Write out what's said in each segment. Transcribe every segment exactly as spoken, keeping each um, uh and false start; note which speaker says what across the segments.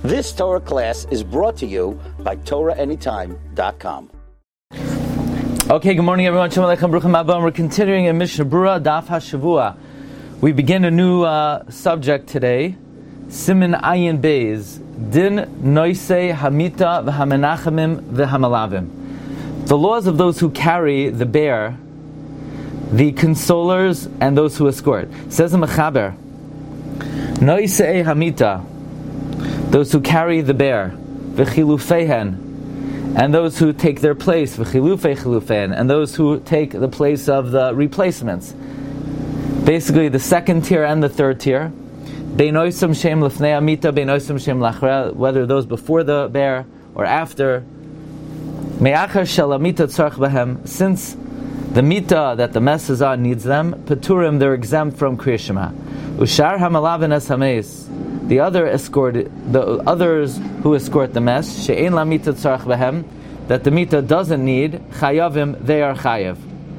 Speaker 1: This Torah class is brought to you by Torah Anytime dot com.
Speaker 2: Okay, good morning everyone. Shalom Aleichem, Bruchim Haba. We're continuing in Mishnah Berurah, Daf HaShavua. We begin a new uh, subject today, Siman Ayin Beis, Din Noisei Hamita V'Hamenachemim V'Hamalavim. The laws of those who carry the bear, the consolers, and those who escort. Says the Mechaber, Noisei Hamita, those who carry the bear, V'Chilufeihen, and those who take their place, V'Chilufei Chilufeihen, and those who take the place of the replacements. Basically, the second tier and the third tier. Beinoisam Shem Lefnei Amita, Beinoisam Shem Lachra, whether those before the bear or after. Me'achar Shel Amita Tzarch Behem, since the mita that the mess is on needs them, Peturim, they're exempt from Kriya Shema. Ushar Hamalavin Es Hameis, the other escort, the others who escort the mess, she'ein la mita tzarach behem, that the mita doesn't need, chayavim, they are chayav.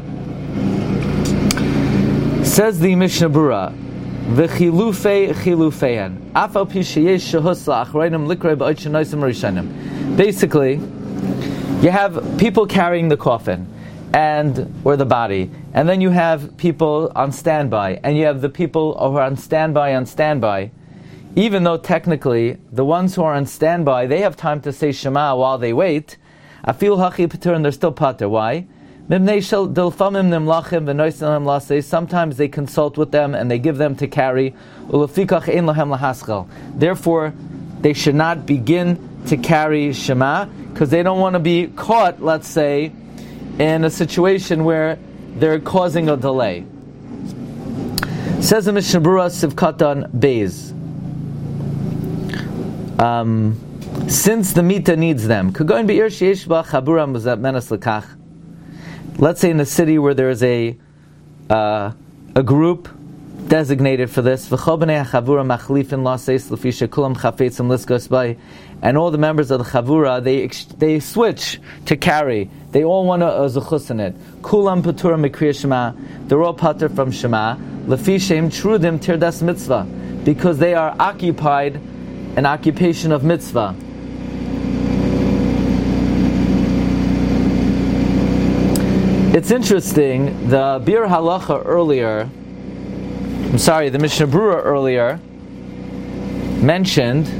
Speaker 2: Says the Mishnah Berurah, v'chilufei chilufeian, afal pi sheyesh shehus la'achreinim likrei ba'od shenoisim rishonim. Basically, you have people carrying the coffin, and or the body, and then you have people on standby, and you have the people who are on standby on standby. Even though technically the ones who are on standby, they have time to say Shema while they wait, afil hachi patur, and they're still patur. Why? Sometimes they consult with them and they give them to carry. Therefore, they should not begin to carry Shema because they don't want to be caught, let's say, in a situation where they're causing a delay. Says the Mishnah Berurah Sivkatan Beis. Um, since the mita needs them, let's say in a city where there is a uh, a group designated for this, and all the members of the chavura, they they switch to carry. They all want a zuchus in it. Kulam patura mikriya shema. They're all patur from shema. Lefi shem trudim tirdas mitzvah, because they are occupied an occupation of mitzvah. It's interesting, the Bir Halacha earlier, I'm sorry, the Mishnah Berurah earlier mentioned,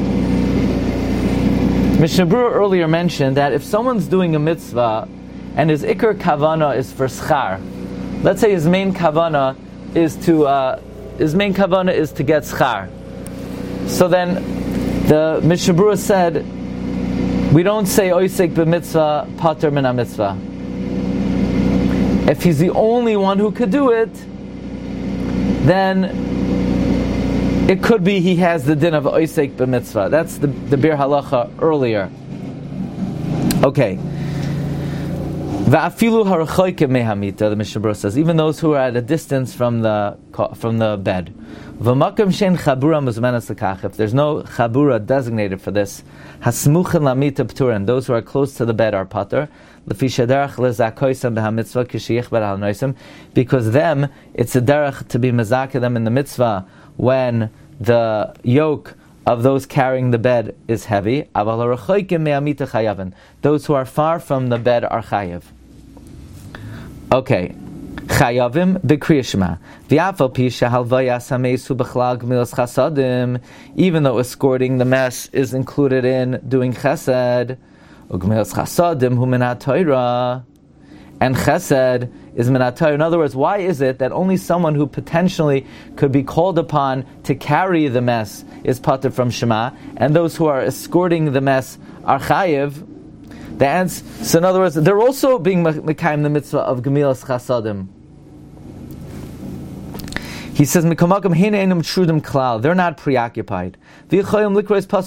Speaker 2: Mishnah Berurah earlier mentioned that if someone's doing a mitzvah and his ikar kavana is for schar, let's say his main kavana is to, uh, his main kavana is to get schar. So then, the Mishnah Berurah said, we don't say oisek b'mitzvah pater min ha-mitzvah. If he's the only one who could do it, then it could be he has the din of oisek b'mitzvah. That's the, the Bir Halacha earlier. Okay. Va'afilu harachoyke mehamita, the Mishnah Berurah says, even those who are at a distance from the from the bed. V'makam shein chabura muzmanas l'kach, if there's no chabura designated for this, hasmuchen lamita p'turin, those who are close to the bed are patur, l'fi shaderach lezakoisam b'hamitzvah kishiyichber al noisim, because them, it's a derech to be mezakeh them in the mitzvah when the yoke of those carrying the bed is heavy. Aval harachoyke mehamita chayavin, those who are far from the bed are chayav. Okay. Chayavim b'Kriya Shema. V'afal pi shehalvayas hamesu b'chlal gemilas chasadim. Even though escorting the mess is included in doing chesed, ugemilas chasadim hu min haTorah, and chesed is min haTorah. In other words, why is it that only someone who potentially could be called upon to carry the mess is patur from Shema, and those who are escorting the mess are chayiv? The answer, so in other words, they're also being mekayim the mitzvah of gemilas chasadim. He says, they're not preoccupied. They could read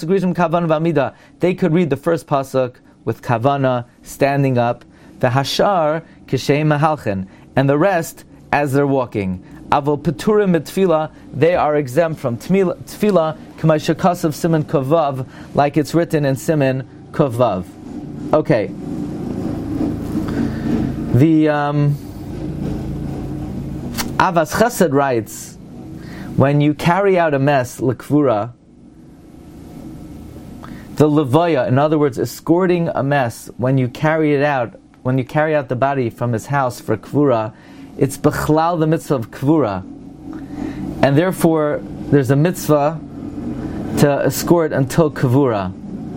Speaker 2: the first pasuk with kavana, standing up, the hashar kishem mahalchen, and the rest as they're walking. Avol peturim mitfila, they are exempt from tefillah, k'may of siman kovav, like it's written in siman kovav. Okay. The um, Avas Chesed writes, when you carry out a mess, l'kvura, the levaya, in other words, escorting a mess, when you carry it out, when you carry out the body from his house for kvura, it's bechlal the mitzvah of kvura. And therefore, there's a mitzvah to escort until kvura.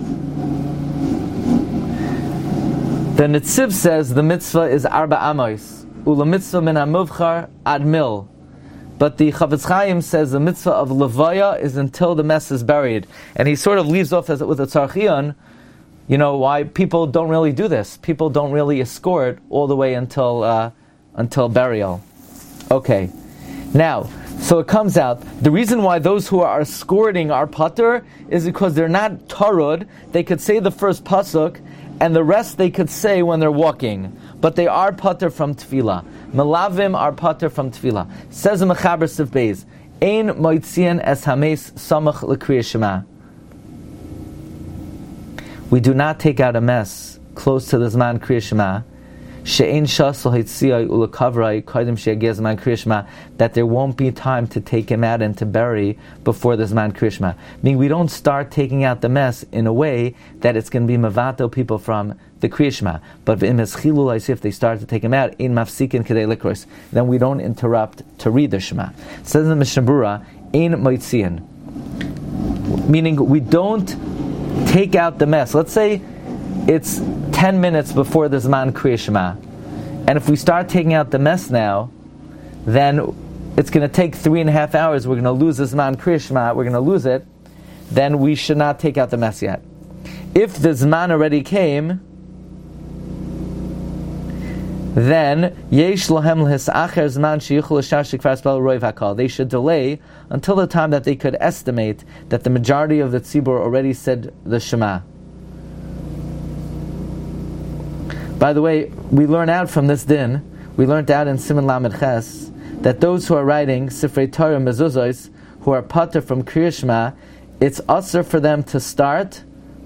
Speaker 2: The Netziv says the mitzvah is arba amos, ula mitzvah min hamuvchar ad mil. But the Chavetz Chaim says the mitzvah of levaya is until the mess is buried. And he sort of leaves off as with a tzarchion, you know, why people don't really do this. People don't really escort all the way until uh, until burial. Okay. Now, so it comes out, the reason why those who are escorting are patur is because they're not tarud. They could say the first pasuk, and the rest they could say when they're walking. But they are patur from tefillah. Melavim are patur from tefillah. Says the Mechaber Sif Beis, Ein moitzian es hames samach l'kriyas Shema. We do not take out a mess close to the Zman Kriyas Shema. She'ein shasel hitziyai ulakavrai kodim she'yageh Zman Kriyas Shema, that there won't be time to take him out and to bury before the Zman Kriyas Shema. Meaning we don't start taking out the mess in a way that it's going to be mavato people from the Kriyas Shema. But if they start to take him out, in mafsikin kedei likros, then we don't interrupt to read the Shema. It says in the Mishnah Berurah, ein moitzian, meaning we don't take out the mess. Let's say it's ten minutes before the Zman Kriyas Shema, and if we start taking out the mess now, then it's going to take three and a half hours. We're going to lose the Zman Kriyas Shema. We're going to lose it. Then we should not take out the mess yet. If the Zman already came, then yesh lohem l'hisacher zman sheyichol l'shar shekvar spel roiv hakal. They should delay until the time that they could estimate that the majority of the tzibur already said the Shema. By the way, we learn out from this din, we learned out in Siman Lamed Ches, that those who are writing Sifrei Torah Mezuzos, who are patur from Kriyas Shema, it's usher for them to start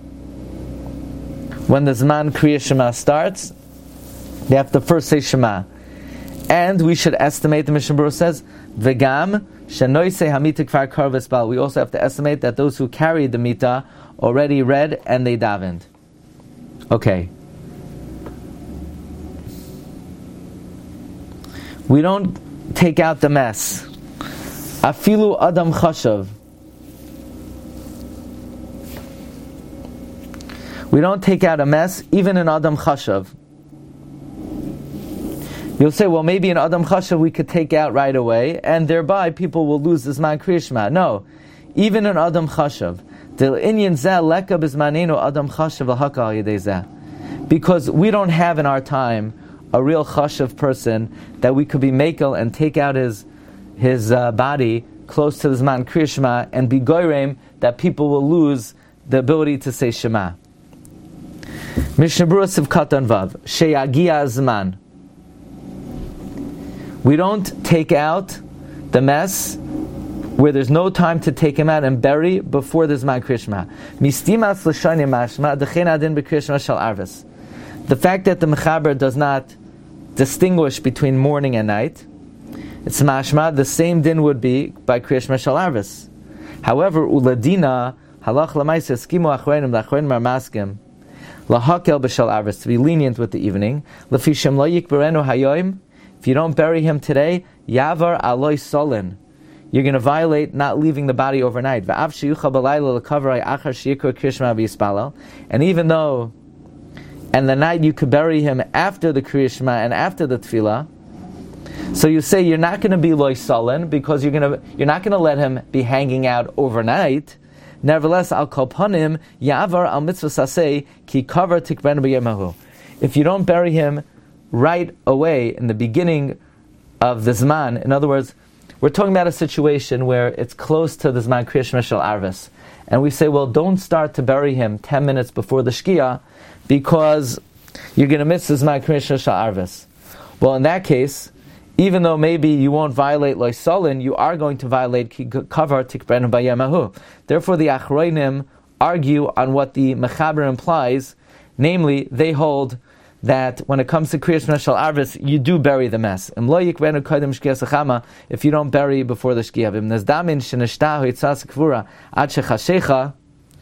Speaker 2: when the Zman Kriyas Shema starts. They have to first say Shema. And we should estimate, the Mishnah Berurah says, V'gam shenoisei hamita kvar kar v'espal. We also have to estimate that those who carried the mita already read and they davened. Okay. We don't take out the mess. Afilu adam chashav. We don't take out a mess, even in adam chashav. You'll say, well, maybe in adam chashav we could take out right away, and thereby people will lose the Zman Kriyas Shema. No, even in adam chashav, del inyan zeh leka b'zmanenu adam chashav l'haka al yedei zeh. Because we don't have in our time a real chashav person that we could be makel and take out his his uh, body close to the Zman Kriyas Shema and be goyrem that people will lose the ability to say Shema. Mishnah Berurah Sivkat Vav Sheyagia Zman. We don't take out the mess where there's no time to take him out and bury before the Zman Kriyas Shema. Mistimas l'shani mashma dechen adin b'Kriyas Shema shel arvis. The fact that the Mechaber does not distinguish between morning and night, it's mashma, the same din would be by Kriyas Shema shel arvis. However, uladina halach l'maisa skimu achreinim l'achreinim marmaskim lahakel b'shel arvis, to be lenient with the evening. Lefi shem lo yikberenu hayoim. If you don't bury him today, yavar aloy solin, you're going to violate not leaving the body overnight. And even though, and the night you could bury him after the Kriyas Shema and after the Tefillah, so you say you're not going to be loy solin because you're going to you're not going to let him be hanging out overnight. Nevertheless, al kol panim yavar al mitzvah saseh ki kavar tikben b'yemahu. If you don't bury him right away in the beginning of the Zman, in other words, we're talking about a situation where it's close to the Zman Kriyas Shema shel arvis, and we say, well, don't start to bury him ten minutes before the Shkia because you're going to miss the Zman Kriyas Shema shel arvis. Well, in that case, even though maybe you won't violate loy solin, you are going to violate ki kavar tikben b'yemahu. Therefore, the Achronim argue on what the Mechaber implies, namely, they hold that when it comes to Kriyas Shema shel arvis, you do bury the mess. If you don't bury before the Shkia.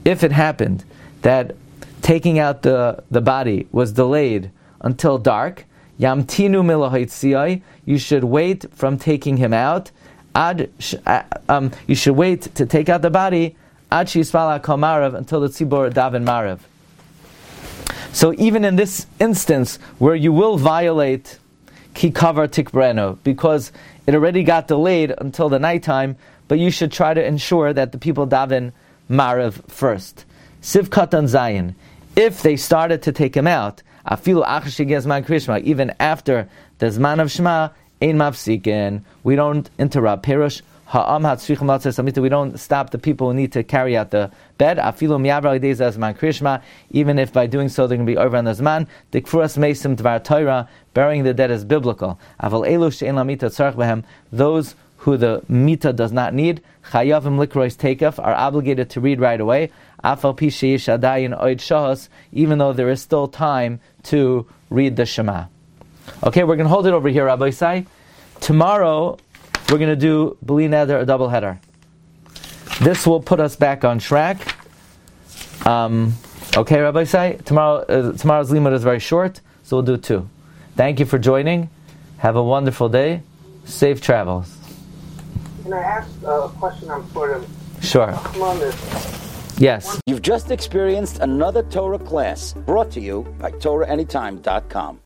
Speaker 2: if it happened that taking out the, the body was delayed until dark, yamtinu milahitziyai, you should wait from taking him out. Ad, um, you should wait to take out the body ad sheyispal kol marav, until the tzibor daven marav. So even in this instance where you will violate ki kavar tikbreno, because it already got delayed until the nighttime, but you should try to ensure that the people daven marav first. Siv katan zayin, if they started to take him out, afilu achash yigezman krishma, even after the zman of shema, ein mafsikin, we don't interrupt. Perush ha'am hatzrichim latzes samita, we don't stop the people who need to carry out the bed. Afilu miyavar lidei zman krishma, even if by doing so they're going to be over on the zman. Dikfuras meisim dvar Torah, burying the dead is biblical. Aval elu she'en la mita tzarich behem, those who the mita does not need, chayavim likrois takef, are obligated to read right away. Afal pi sheish adayin oid shahos, even though there is still time to read the Shema. Okay, we're going to hold it over here, Rabbi Isai. Tomorrow, we're going to do B'li Neder, a double header. This will put us back on track. Um, okay, Rabbi Isai, tomorrow, uh, tomorrow's limud is very short, so we'll do two. Thank you for joining. Have a wonderful day. Safe travels.
Speaker 3: Can I ask a question? I'm sort of...
Speaker 2: Sure. Yes.
Speaker 1: You've just experienced another Torah class brought to you by Torah Anytime dot com.